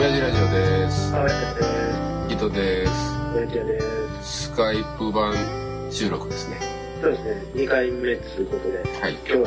親父ラジオです。 はい、 伊藤です。 親父です。 スカイプ版収録ですね。 そうですね、2回目ということで、 はい、 今日は、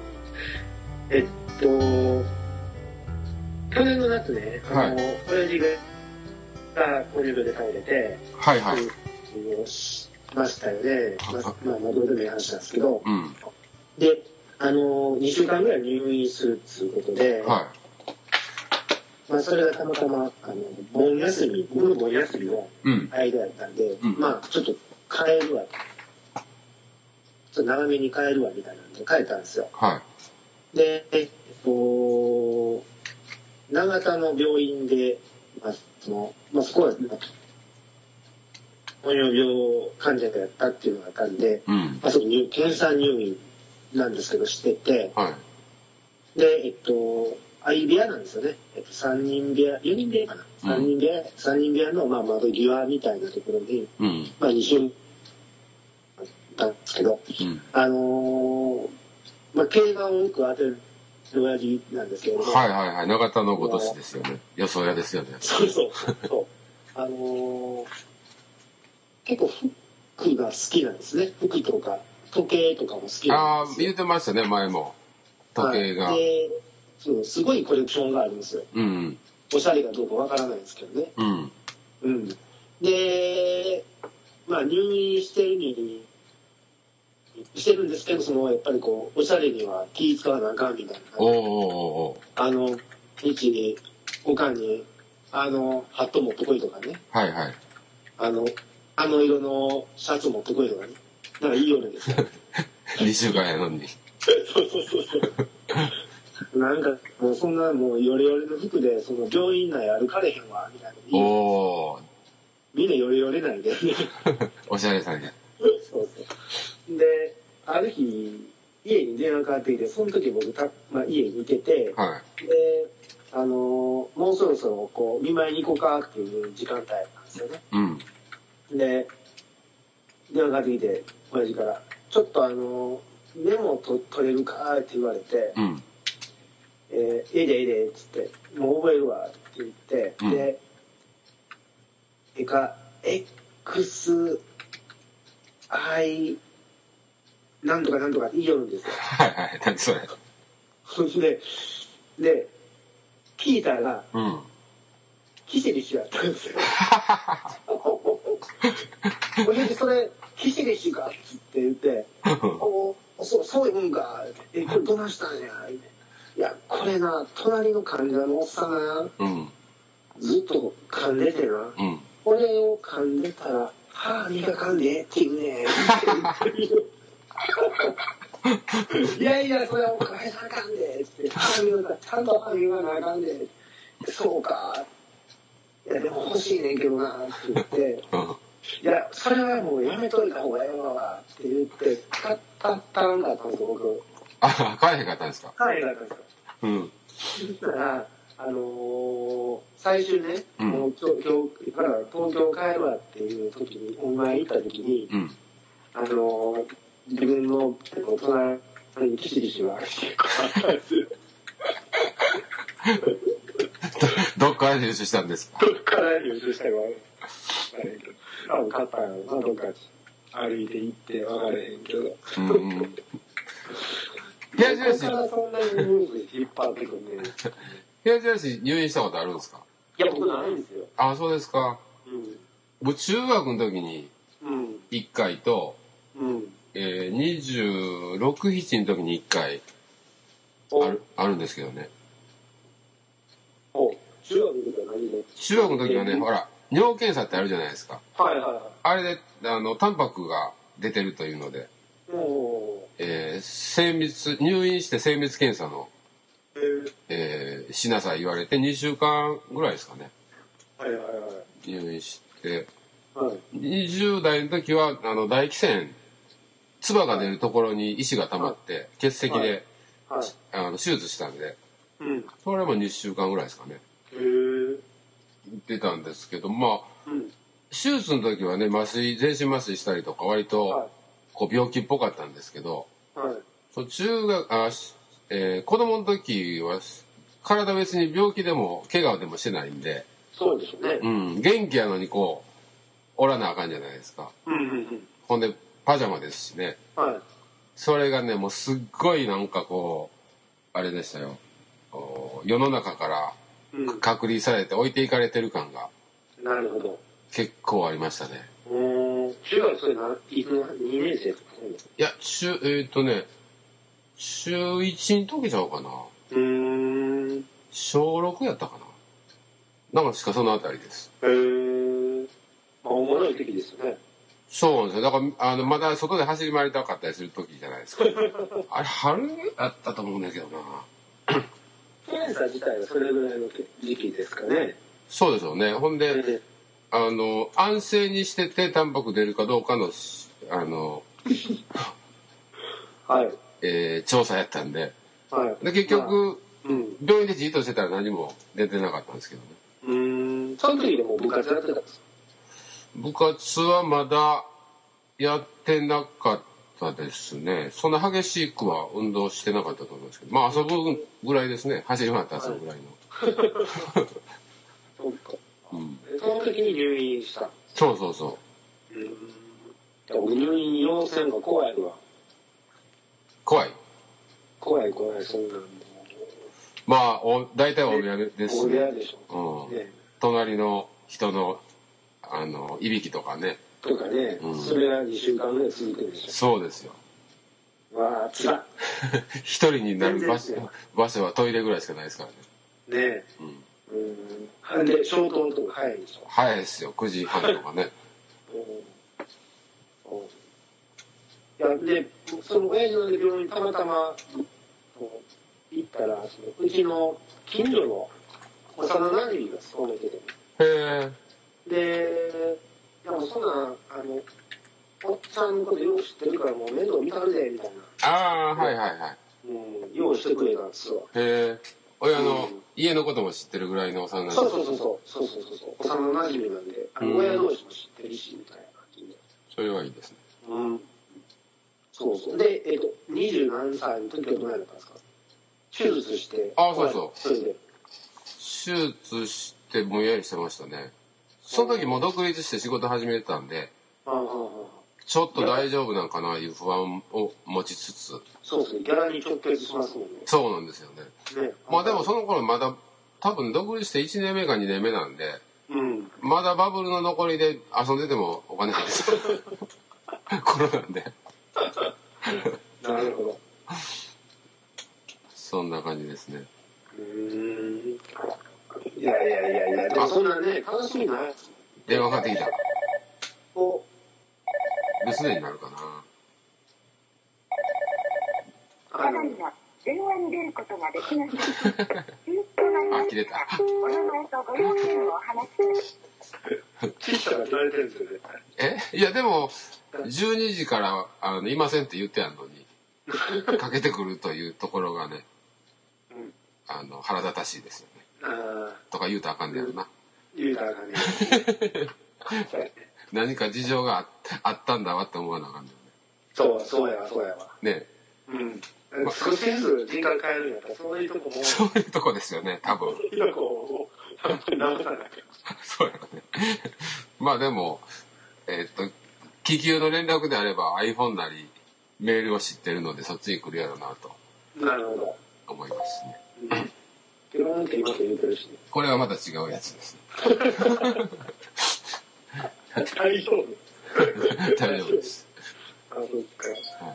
去年の夏ね、親父が糖尿病で倒れて、 はいはい。 をしましたよね。まあ、どうでもいい話なんですけど、 うん。 で、2週間ぐらい入院するっていうことで、 はまあ、それがたまたま、僕の盆休みの間やったんで、まあ、ちょっと帰るわ。ちょっと長めに帰るわ、みたいなんで帰ったんですよ。 はい。 で、長田の病院で、そこは、糖尿病患者がやったっていうのがあったんで、そこ検査入院なんですけど、してて、 はい。 で、相部屋なんですよね。3人部屋、4人部屋かな。3人部屋の、窓際みたいなところに、2週あったんですけど、競馬をよく当てる親父なんですけれども。 はいはいはい。長田のごとしですよね。予想屋ですよね。 そう。結構服が好きなんですね。服とか、時計とかも好きなんですよ。 言ってましたね、前も。時計が。 すごいコレクションがあるんですよ。おしゃれかどうかわからないですけどね。で、入院してるんですけど、やっぱりおしゃれには気使わなあかんみたいな。日に、他に、ハット持ってこいとかね。 はいはい。 色のシャツ持ってこいとかね。なんかいいようですよ。 2週間やのに。 そう。なんか、もうそんなもうヨレヨレの服で、病院内歩かれへんわ、みたいな。みんなヨレヨレないで。 おしゃれさんや。 そう。で、ある日、家に電話かかってきて、その時僕家にいてて、 はい。 で、もうそろそろ見舞いに行こうかっていう時間帯なんですよね。で、電話かかってきて、親父から、ちょっとメモ取れるかって言われて、ええで、つって、もう覚えるわって言って、で、XI、なんとかって言いよるんですよ。 はいはい、何それ。 で、聞いたら、キシリシュやったんですよ。それ、キシリシュかっつって言って、そういうんか、これどないしたんや、いや、これな、隣の患者のおっさんがな、ずっと噛んでてな、これを噛んでたら、歯磨かんでって言うねいや、それはおかげさなあかんでって、ちゃんと歯磨かなあかんで、そうか。いや、でも欲しいねんけどな、って言って、いや、それはもうやめといた方がええわ、って言って、足らんかったんですよ、僕。 帰れへんかったんですか？ 帰れへんかったんですよ。そしたら、最終ね、もう今日から東京帰るわっていう時に、お見舞い行った時に、自分の隣にキシリシは結構あったんですよ。 どっから入手したんですか？ どっから入手したかはあれへんけど、多分買ったんやろな、どっか歩いて行って分からへんけど。どこからそんなにニュースで引っ張ってくんねん。 平地市入院したことあるんですか？いや、僕ないんですよ。 そうですか。僕中学の時に1回と、26、7の時に1回あるんですけどね。 中学の時は何で？ 中学の時はね、ほら、尿検査ってあるじゃないですか。あれで、タンパクが出てるというので、入院して精密検査の、しなさい言われて2週間ぐらいですかね。入院して、20代の時は、唾液腺、唾が出るところに石が溜まって、結石で、手術したんで、それも2週間ぐらいですかね。出たんですけど、手術の時はね、全身麻酔したりとか、割と、病気っぽかったんですけど、子供の時は体別に病気でも怪我でもしてないんで。 そうですね。 うん。元気やのにこう、おらなあかんじゃないですか。ほんで、パジャマですしね。はい。それがね、もうすっごいなんかこう、あれでしたよ。世の中から隔離されて置いていかれてる感が。 なるほど。 結構ありましたね。 中学それ2年生とかいや、中1の時ちゃうかな。小6やったかな。なんかしかそのあたりです。 まあ、おもろい時ですよね。 そうなんですよ。だからまだ外で走り回りたかったりする時じゃないですか。あれ春やったと思うんだけどな。 検査自体はそれぐらいの時期ですかね。 そうでしょうね。ほんで、安静にしててタンパク出るかどうかのはい。 調査やったんで。 はい。 で結局、病院でじっとしてたら何も出てなかったんですけどね。その時でも部活やってたんですか？ 部活はまだやってなかったですね。そんな激しくは運動してなかったと思うんですけど、まあ遊ぶぐらいですね。走り回って遊ぶぐらいの。 そうか。その時に入院した。 そうそうそう。 僕入院要請が怖いわ。 怖い、 そんなん。 まあ大体お部屋ですお部屋でしょ。 隣の人のいびきとかね。 とかね、それが2週間ぐらい続くでしょ。 そうですよ。 わあ、つら。 一人になる場所はトイレぐらいしかないですからね。 ねえ。で、消灯とか早いでしょ。 早いですよ、9時半とかね。 いや、で、その親父の病院たまたま行ったら、うちの近所の幼馴染が勤めてて。 へえ。で、いやもうそんな、おっさんのことよう知ってるからもう面倒見たるで、みたいな。 ああ、はいはいはい。 ようしてくれたんですわ。 へえ。親の、家のことも知ってるぐらいの幼馴染。 そう。幼馴染なんで、親同士も知ってるし、みたいな感じで。 それはいいですね。 そう。で、20何歳の時はどうやったんですか？手術して。 ああ、そう。 それで。 手術してぼんやりしてましたね。その時も独立して仕事始めてたんで、ちょっと大丈夫なんかないう不安を持ちつつ。 そうですね。ギャラに直結しますもんね。 そうなんですよね。まあでもその頃まだ多分独立して1年目か2年目なんで、まだバブルの残りで遊んでてもお金ないです。頃なんで。 なるほど。 そんな感じですね。 いや、でもそんなね、楽しみない。 電話かかってきた。留守電になるかな。 電話に出ることができません。 あ、切れた。 お名前とご用件をお話しください。 小さな言われてるんですよね。 いやでも12時からいませんって言ってやんのにかけてくるというところがね、腹立たしいですよね。とか言うたらあかんねやろな。 言うたらあかんね。 何か事情があったんだわって思わなあかんねんね。 そうやわ。 ね。 少しずつ人格変えるんやったらそういうとこも。 そういうとこですよね、多分。 そういうとこを直さなきゃ。 そうやね。まあでも気球の連絡であれば iPhone なりメールを知ってるのでそっちに来るやろうなと。 なるほど。 思いますね。これはまた違うやつですね。 大丈夫。 大丈夫です。 あ、そっか。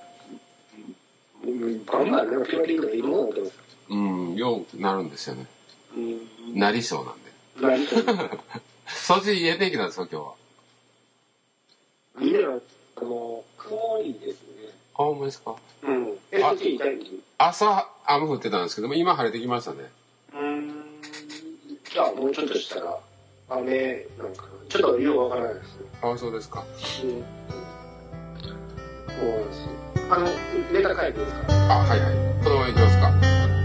バンバンなんかピロリンとかいろんなことですか？ よくなるんですよね。なりそうなんで。 なりそう。 そっち家天気なんですか今日は？ 家は曇りですね。 あ、ほんまですか？ そっちいたい気？ 朝雨降ってたんですけども今晴れてきましたね。 じゃあもうちょっとしたら雨なんかな。ちょっとよくわからないですね。 あ、そうですか。 そうなんです。ネタ書いていいですか？ はい。このままいきますか。